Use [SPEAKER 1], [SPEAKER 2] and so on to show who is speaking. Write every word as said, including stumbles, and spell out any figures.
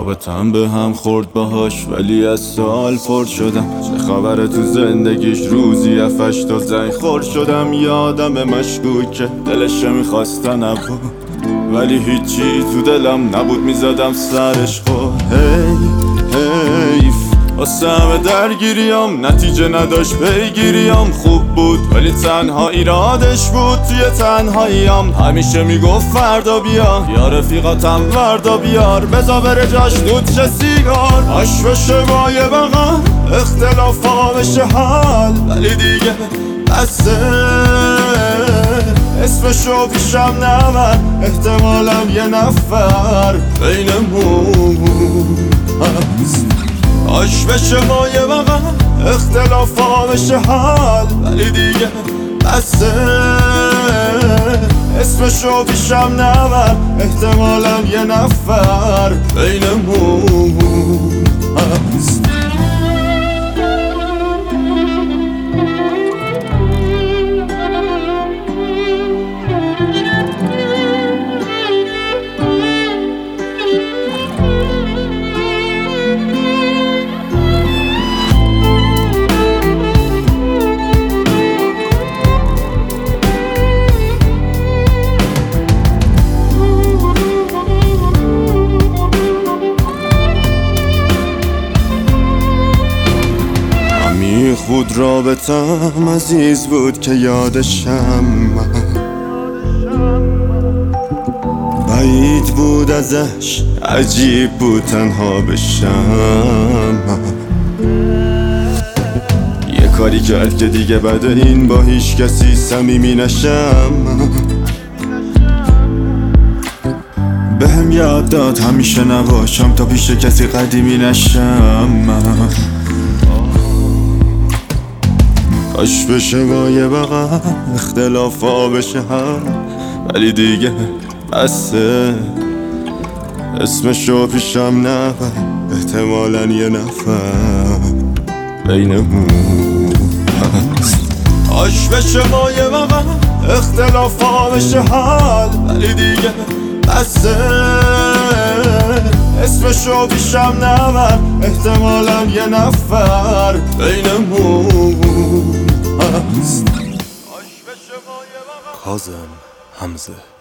[SPEAKER 1] رابطم به هم خورد باهاش ولی از سوال پر شدم. چه خبره تو زندگیش؟ روزی افش تا زنگ خورد شدم. یادم مشکوکه دلش میخواستن نبود ولی هیچی تو دلم نبود، میزدم سرش خود. هی حیف واسه همه درگیریم، نتیجه نداشت پیگیریم. خوب بود ولی تنها ایرادش بود توی تنهاییم. همیشه میگفت فردا بیا یا رفیقاتم وردا بیار، بزا بره جاش دود چه سیگار. آش بشه بای بقا اختلافا بشه حال ولی دیگه بسه. اسمشو پیشم نبر احتمالم یه نفر بینمون هست. آش بشه مایه بقا اختلافا بشه حال ولی دیگه بسه. اسمشو پیشم نبر احتمالم یه نفر بینمون هست. خود رابطم عزیز بود که یادشم، بعید بود ازش عجیب بود تنها بشم. یه کاری کرد که دیگه بعد این با هیچ کسی صمیمی نشم. بهم یاد داد همیشه نباشم تا پیش کسی قدیمی نشم. کاش بشه با یه بقا اختلافا بشه هم ولی دیگه بسه. اسمشو پیشم نبر احتمالاً یه نفر بینمون هست. کاش بشه با یه بقا اختلافا بشه حال ولی دیگه بسه. اسمشو پیشم نبر احتمالاً یه نفر بینمون هست.
[SPEAKER 2] کاظم حمزه